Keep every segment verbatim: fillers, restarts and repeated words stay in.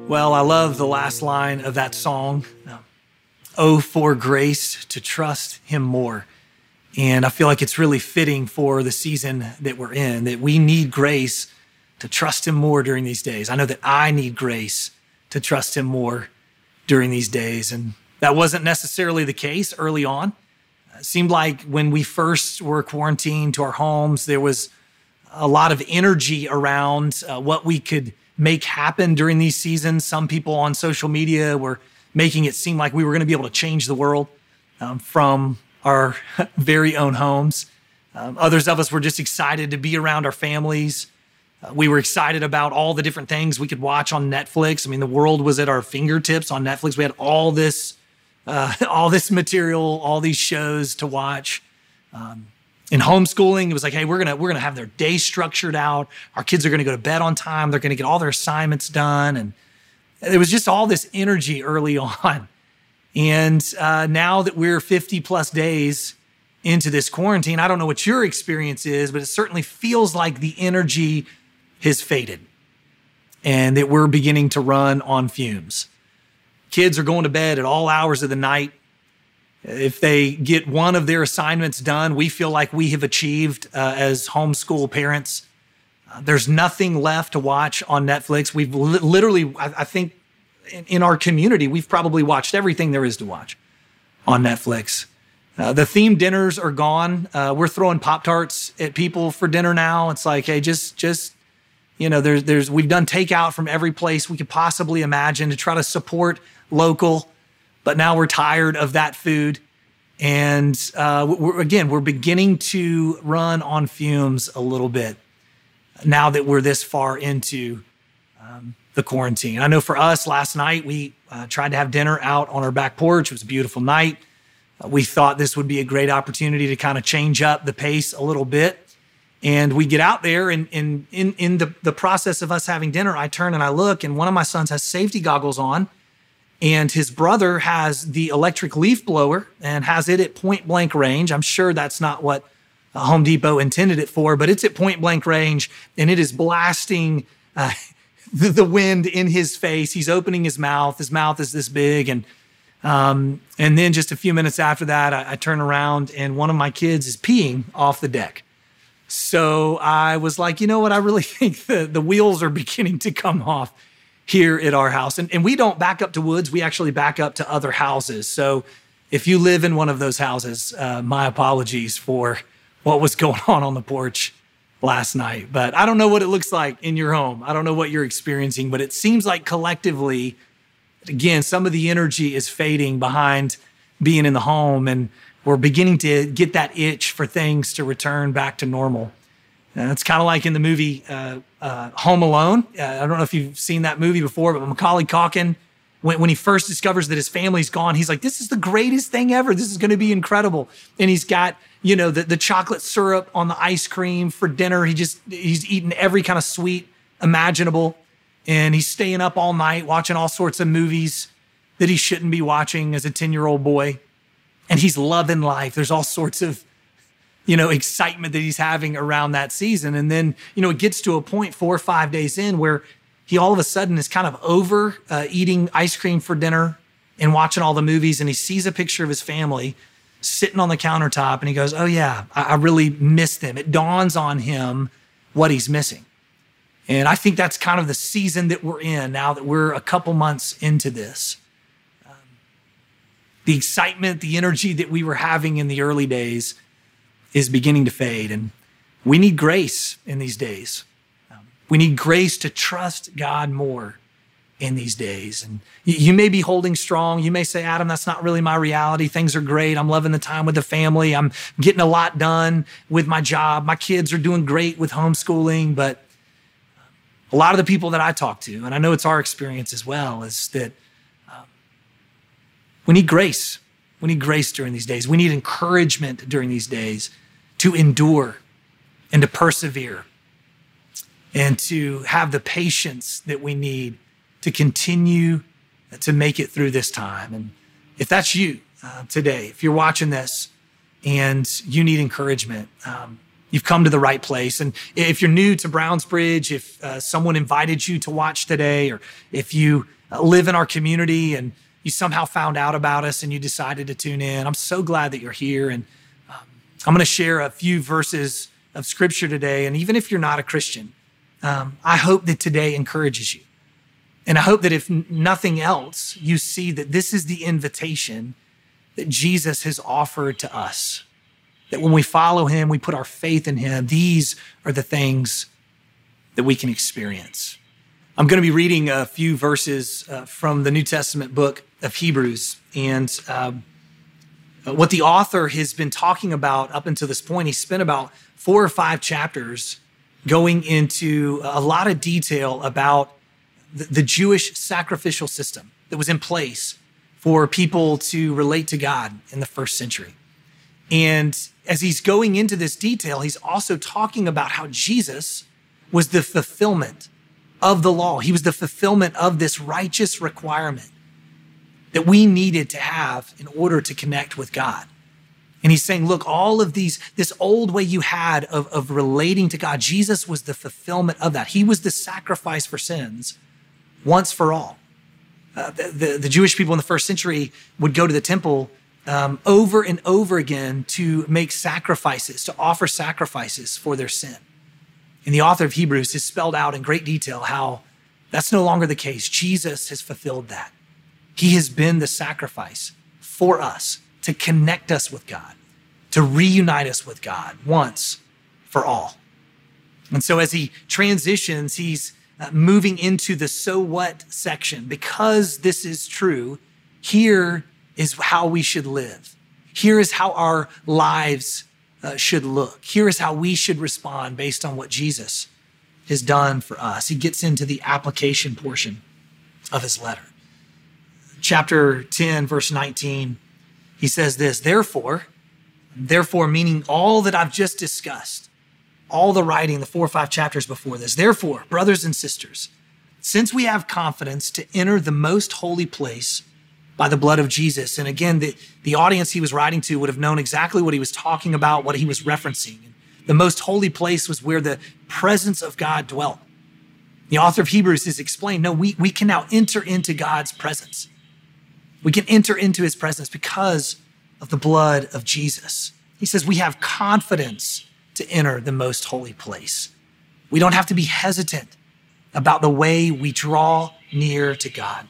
Well, I love the last line of that song. Oh, for grace to trust him more. And I feel like it's really fitting for the season that we're in, that we need grace to trust him more during these days. I know that I need grace to trust him more during these days. And that wasn't necessarily the case early on. It seemed like when we first were quarantined to our homes, there was a lot of energy around uh, what we could make happen during these seasons. Some people on social media were making it seem like we were going to be able to change the world um, from our very own homes. Um, others of us were just excited to be around our families. Uh, we were excited about all the different things we could watch on Netflix. I mean, the world was at our fingertips on Netflix. We had all this, uh, all this material, all these shows to watch. Um, In homeschooling, it was like, hey, we're gonna we're gonna have their day structured out. Our kids are gonna go to bed on time. They're gonna get all their assignments done, and there was just all this energy early on. And uh, now that we're fifty plus days into this quarantine, I don't know what your experience is, but it certainly feels like the energy has faded, and that we're beginning to run on fumes. Kids are going to bed at all hours of the night. If they get one of their assignments done, we feel like we have achieved uh, as homeschool parents. Uh, there's nothing left to watch on Netflix. We've li- literally, I, I think in, in our community, we've probably watched everything there is to watch on Netflix. Uh, the themed dinners are gone. Uh, we're throwing Pop-Tarts at people for dinner now. It's like, hey, just, just, you know, there's, there's, we've done takeout from every place we could possibly imagine to try to support local. But now we're tired of that food. And uh, we're, again, we're beginning to run on fumes a little bit now that we're this far into um, the quarantine. I know for us, last night, we uh, tried to have dinner out on our back porch. It was a beautiful night. Uh, we thought this would be a great opportunity to kind of change up the pace a little bit. And we get out there, and, and in, in the, the process of us having dinner, I turn and I look, and one of my sons has safety goggles on. And his brother has the electric leaf blower and has it at point blank range. I'm sure that's not what Home Depot intended it for, but it's at point blank range, and it is blasting uh, the, the wind in his face. He's opening his mouth. His mouth is this big. And um, and then just a few minutes after that, I, I turn around, and one of my kids is peeing off the deck. So I was like, you know what? I really think the, the wheels are beginning to come off here at our house. And, and we don't back up to woods. We actually back up to other houses. So if you live in one of those houses, uh, my apologies for what was going on on the porch last night. But I don't know what it looks like in your home. I don't know what you're experiencing, but it seems like collectively, again, some of the energy is fading behind being in the home, and we're beginning to get that itch for things to return back to normal. And it's kind of like in the movie uh, uh, Home Alone. Uh, I don't know if you've seen that movie before, but Macaulay Culkin, when, when he first discovers that his family's gone, he's like, this is the greatest thing ever. This is going to be incredible. And he's got, you know, the, the chocolate syrup on the ice cream for dinner. He just, he's eating every kind of sweet imaginable. And he's staying up all night watching all sorts of movies that he shouldn't be watching as a ten-year-old boy. And he's loving life. There's all sorts of, you know, excitement that he's having around that season. And then, you know, it gets to a point four or five days in where he all of a sudden is kind of over uh, eating ice cream for dinner and watching all the movies. And he sees a picture of his family sitting on the countertop, and he goes, oh yeah, I, I really miss them. It dawns on him what he's missing. And I think that's kind of the season that we're in now that we're a couple months into this. Um, the excitement, the energy that we were having in the early days is beginning to fade. And we need grace in these days. Um, we need grace to trust God more in these days. And you, you may be holding strong. You may say, Adam, that's not really my reality. Things are great. I'm loving the time with the family. I'm getting a lot done with my job. My kids are doing great with homeschooling. But a lot of the people that I talk to, and I know it's our experience as well, is that um, we need grace. We need grace during these days. We need encouragement during these days to endure and to persevere and to have the patience that we need to continue to make it through this time. And if that's you uh, today, if you're watching this and you need encouragement, um, you've come to the right place. And if you're new to Brownsbridge, if uh, someone invited you to watch today, or if you uh, live in our community and you somehow found out about us and you decided to tune in, I'm so glad that you're here. And um, I'm going to share a few verses of scripture today. And even if you're not a Christian, um, I hope that today encourages you. And I hope that if nothing else, you see that this is the invitation that Jesus has offered to us. That when we follow him, we put our faith in him, these are the things that we can experience. I'm going to be reading a few verses uh, from the New Testament book of Hebrews. And um, what the author has been talking about up until this point, he spent about four or five chapters going into a lot of detail about the, the Jewish sacrificial system that was in place for people to relate to God in the first century. And as he's going into this detail, he's also talking about how Jesus was the fulfillment of the law. He was the fulfillment of this righteous requirement that we needed to have in order to connect with God. And he's saying, look, all of these, this old way you had of, of relating to God, Jesus was the fulfillment of that. He was the sacrifice for sins once for all. Uh, the, the, the Jewish people in the first century would go to the temple um, over and over again to make sacrifices, to offer sacrifices for their sin. And the author of Hebrews has spelled out in great detail how that's no longer the case. Jesus has fulfilled that. He has been the sacrifice for us to connect us with God, to reunite us with God once for all. And so as he transitions, he's uh, moving into the so what section. Because this is true, here is how we should live. Here is how our lives uh, should look. Here is how we should respond based on what Jesus has done for us. He gets into the application portion of his letter. Chapter ten, verse nineteen, he says this, therefore, therefore meaning all that I've just discussed, all the writing, the four or five chapters before this. Therefore, brothers and sisters, since we have confidence to enter the most holy place by the blood of Jesus. And again, the, the audience he was writing to would have known exactly what he was talking about, what he was referencing. The most holy place was where the presence of God dwelt. The author of Hebrews has explained, no, we, we can now enter into God's presence. We can enter into his presence because of the blood of Jesus. He says we have confidence to enter the most holy place. We don't have to be hesitant about the way we draw near to God.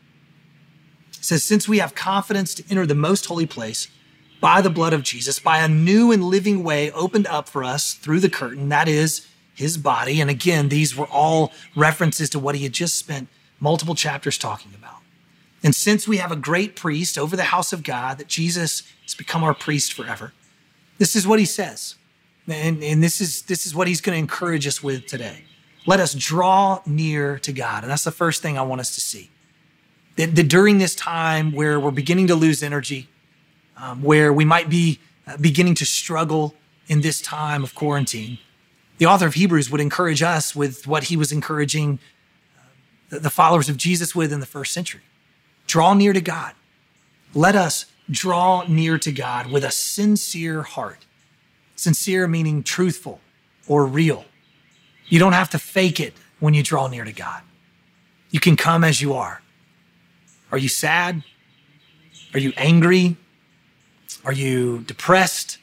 It says, since we have confidence to enter the most holy place by the blood of Jesus, by a new and living way opened up for us through the curtain, that is his body. And again, these were all references to what he had just spent multiple chapters talking about. And since we have a great priest over the house of God, that Jesus has become our priest forever, this is what he says. And, and this is, this is what he's going to encourage us with today. Let us draw near to God. And that's the first thing I want us to see. That, that during this time where we're beginning to lose energy, um, where we might be uh, beginning to struggle in this time of quarantine, the author of Hebrews would encourage us with what he was encouraging uh, the, the followers of Jesus with in the first century. Draw near to God. Let us draw near to God with a sincere heart. Sincere meaning truthful or real. You don't have to fake it when you draw near to God. You can come as you are. Are you sad? Are you angry? Are you depressed?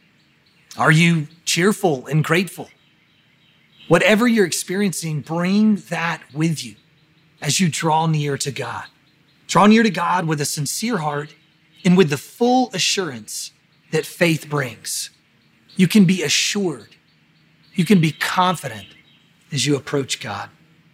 Are you cheerful and grateful? Whatever you're experiencing, bring that with you as you draw near to God. Draw near to God with a sincere heart and with the full assurance that faith brings. You can be assured. You can be confident as you approach God.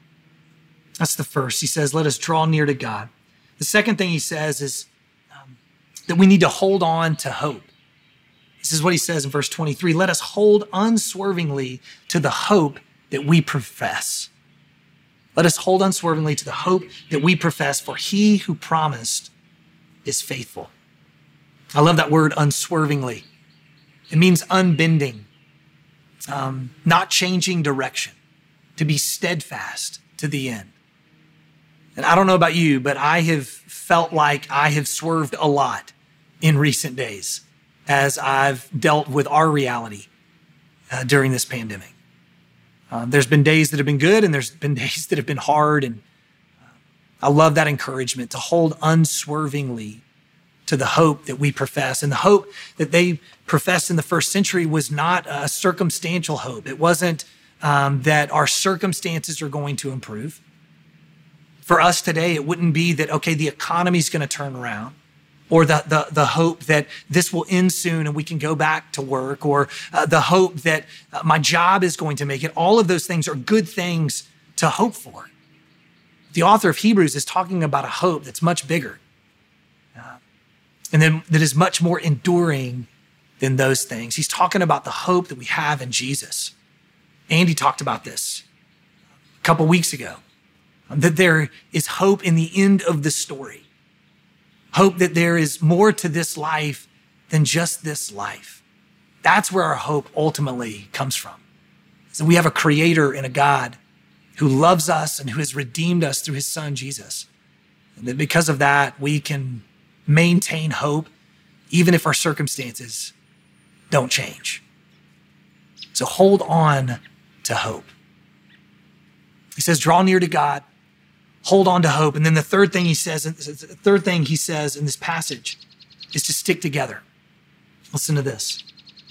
That's the first. He says, let us draw near to God. The second thing he says is um, that we need to hold on to hope. This is what he says in verse twenty-three. Let us hold unswervingly to the hope that we profess. Let us hold unswervingly to the hope that we profess, for he who promised is faithful. I love that word unswervingly. It means unbending, um, not changing direction, to be steadfast to the end. And I don't know about you, but I have felt like I have swerved a lot in recent days as I've dealt with our reality uh, during this pandemic. Uh, there's been days that have been good and there's been days that have been hard. And uh, I love that encouragement to hold unswervingly to the hope that we profess. And the hope that they professed in the first century was not a circumstantial hope. It wasn't um, that our circumstances are going to improve. For us today, it wouldn't be that, okay, the economy's going to turn around, or the, the, the hope that this will end soon and we can go back to work, or uh, the hope that uh, my job is going to make it. All of those things are good things to hope for. The author of Hebrews is talking about a hope that's much bigger uh, and then that is much more enduring than those things. He's talking about the hope that we have in Jesus. Andy talked about this a couple weeks ago, that there is hope in the end of the story. Hope that there is more to this life than just this life. That's where our hope ultimately comes from. So we have a creator and a God who loves us and who has redeemed us through his son, Jesus. And that because of that, we can maintain hope even if our circumstances don't change. So hold on to hope. He says, draw near to God, hold on to hope. And then the third thing he says, the third thing he says in this passage is to stick together. Listen to this.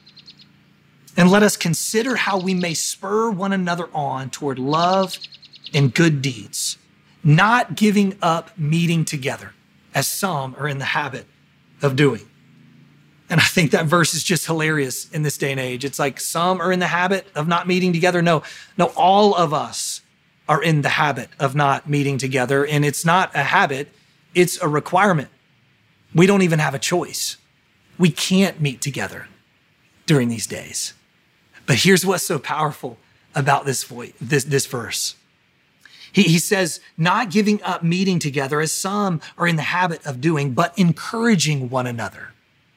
And let us consider how we may spur one another on toward love and good deeds, not giving up meeting together, as some are in the habit of doing. And I think that verse is just hilarious in this day and age. It's like some are in the habit of not meeting together. No, no, all of us are in the habit of not meeting together. And it's not a habit, it's a requirement. We don't even have a choice. We can't meet together during these days. But here's what's so powerful about this voice, this, this verse. He, he says, not giving up meeting together as some are in the habit of doing, but encouraging one another.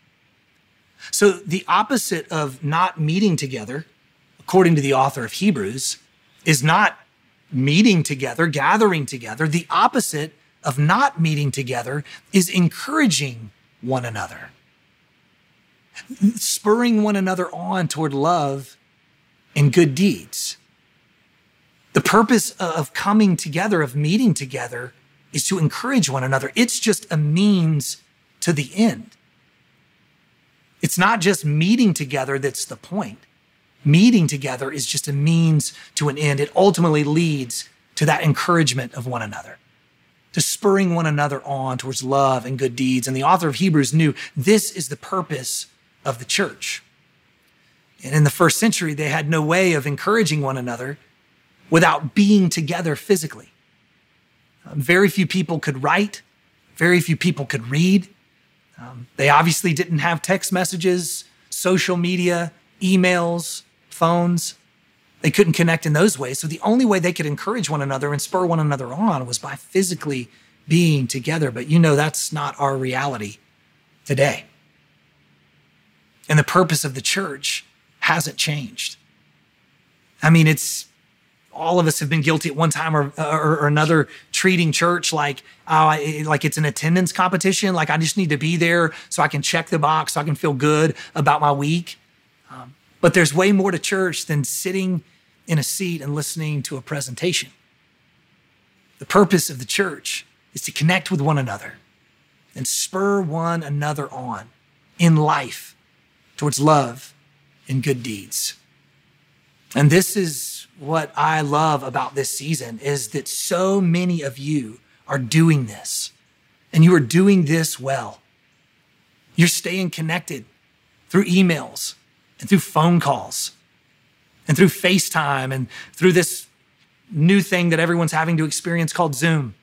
So the opposite of not meeting together, according to the author of Hebrews, is not meeting together, gathering together. The opposite of not meeting together is encouraging one another, spurring one another on toward love and good deeds. The purpose of coming together, of meeting together, is to encourage one another. It's just a means to the end. It's not just meeting together that's the point. Meeting together is just a means to an end. It ultimately leads to that encouragement of one another, to spurring one another on towards love and good deeds. And the author of Hebrews knew this is the purpose of the church. And in the first century, they had no way of encouraging one another without being together physically. Um, very few people could write. Very few people could read. Um, they obviously didn't have text messages, social media, emails, phones. They couldn't connect in those ways. So the only way they could encourage one another and spur one another on was by physically being together. But you know, that's not our reality today. And the purpose of the church hasn't changed. I mean, it's all of us have been guilty at one time or, or, or another, treating church like, uh, like it's an attendance competition. Like I just need to be there so I can check the box, so I can feel good about my week. Um, but there's way more to church than sitting in a seat and listening to a presentation. The purpose of the church is to connect with one another and spur one another on in life towards love and good deeds. And this is what I love about this season, is that so many of you are doing this, and you are doing this well. You're staying connected through emails and through phone calls and through FaceTime and through this new thing that everyone's having to experience called Zoom.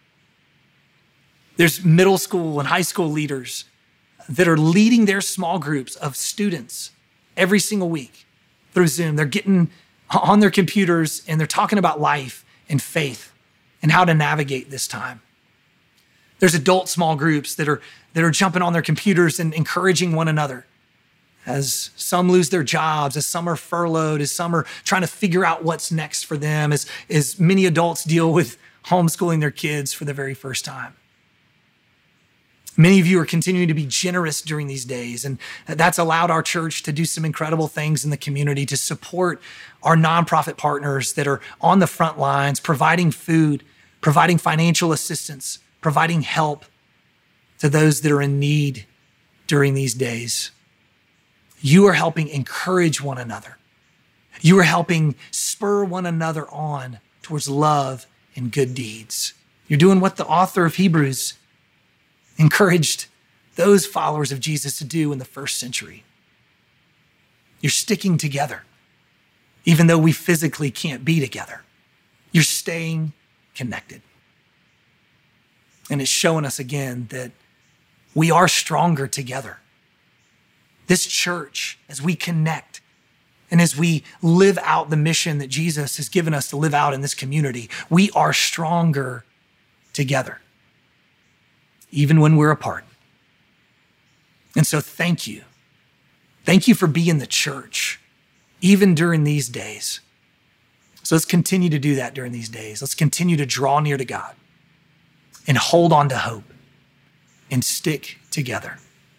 There's middle school and high school leaders that are leading their small groups of students every single week through Zoom. They're getting on their computers and they're talking about life and faith and how to navigate this time. There's adult small groups that are, that are jumping on their computers and encouraging one another as some lose their jobs, as some are furloughed, as some are trying to figure out what's next for them, as, as many adults deal with homeschooling their kids for the very first time. Many of you are continuing to be generous during these days, and that's allowed our church to do some incredible things in the community to support our nonprofit partners that are on the front lines, providing food, providing financial assistance, providing help to those that are in need during these days. You are helping encourage one another. You are helping spur one another on towards love and good deeds. You're doing what the author of Hebrews encouraged those followers of Jesus to do in the first century. You're sticking together, even though we physically can't be together. You're staying connected. And it's showing us again that we are stronger together. This church, as we connect and as we live out the mission that Jesus has given us to live out in this community, we are stronger together, even when we're apart. And so thank you. Thank you for being the church, even during these days. So let's continue to do that during these days. Let's continue to draw near to God and hold on to hope and stick together.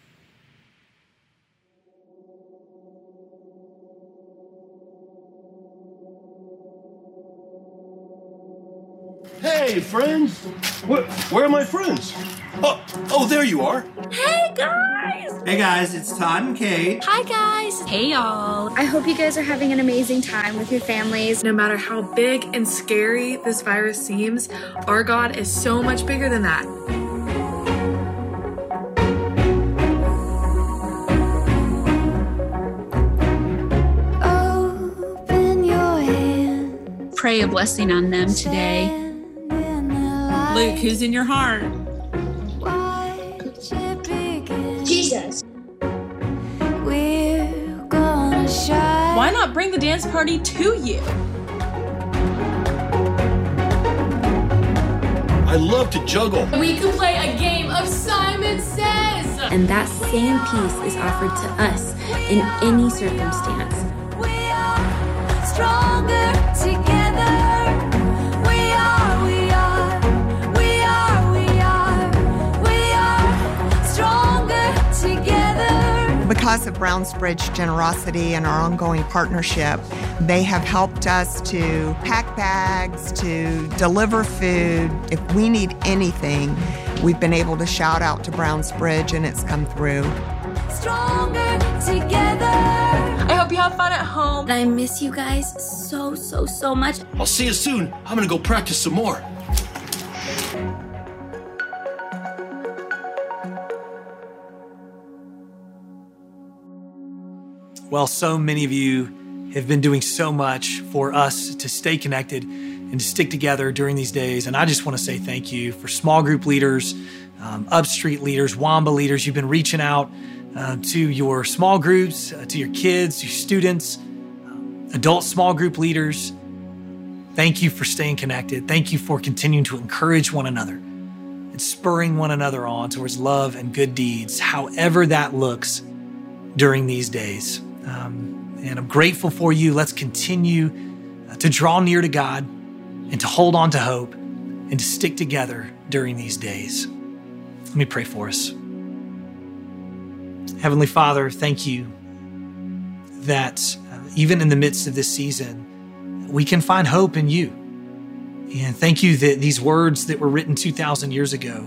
Hey, friends. Where, where are my friends? Oh, oh, there you are. Hey, guys. Hey, guys. It's Todd and Kate. Hi, guys. Hey, y'all. I hope you guys are having an amazing time with your families. No matter how big and scary this virus seems, our God is so much bigger than that. Open your hand. Pray a blessing on them today. Luke, who's in your heart? Jesus. We're gonna shine. Why not bring the dance party to you? I love to juggle. We can play a game of Simon Says. And that same peace is offered to us in any circumstance. We are stronger together. We are, we are, we are, we are, we are stronger together. Because of Brownsbridge generosity and our ongoing partnership, they have helped us to pack bags, to deliver food. If we need anything, we've been able to shout out to Brownsbridge and it's come through. Stronger together. I hope you have fun at home. I miss you guys so, so, so much. I'll see you soon. I'm gonna go practice some more. Well, so many of you have been doing so much for us to stay connected and to stick together during these days. And I just want to say thank you for small group leaders, um, Upstreet leaders, Wamba leaders. You've been reaching out uh, to your small groups, uh, to your kids, your students, um, adult small group leaders. Thank you for staying connected. Thank you for continuing to encourage one another and spurring one another on towards love and good deeds, however that looks during these days. Um, and I'm grateful for you. Let's continue uh, to draw near to God and to hold on to hope and to stick together during these days. Let me pray for us. Heavenly Father, thank you that uh, even in the midst of this season, we can find hope in you. And thank you that these words that were written two thousand years ago,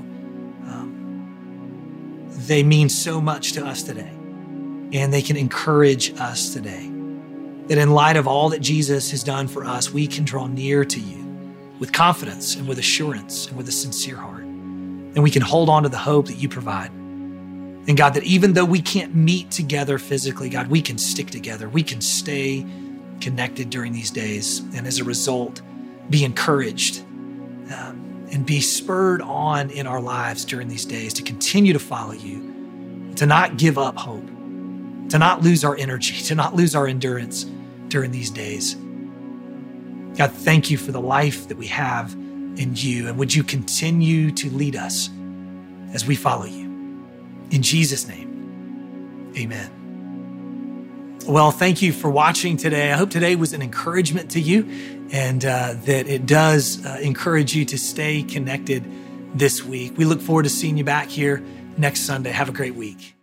um, they mean so much to us today. And they can encourage us today. That in light of all that Jesus has done for us, we can draw near to you with confidence and with assurance and with a sincere heart. And we can hold on to the hope that you provide. And God, that even though we can't meet together physically, God, we can stick together. We can stay connected during these days. And as a result, be encouraged um, and be spurred on in our lives during these days to continue to follow you, to not give up hope, to not lose our energy, to not lose our endurance during these days. God, thank you for the life that we have in you. And would you continue to lead us as we follow you? In Jesus' name, amen. Well, thank you for watching today. I hope today was an encouragement to you and uh, that it does uh, encourage you to stay connected this week. We look forward to seeing you back here next Sunday. Have a great week.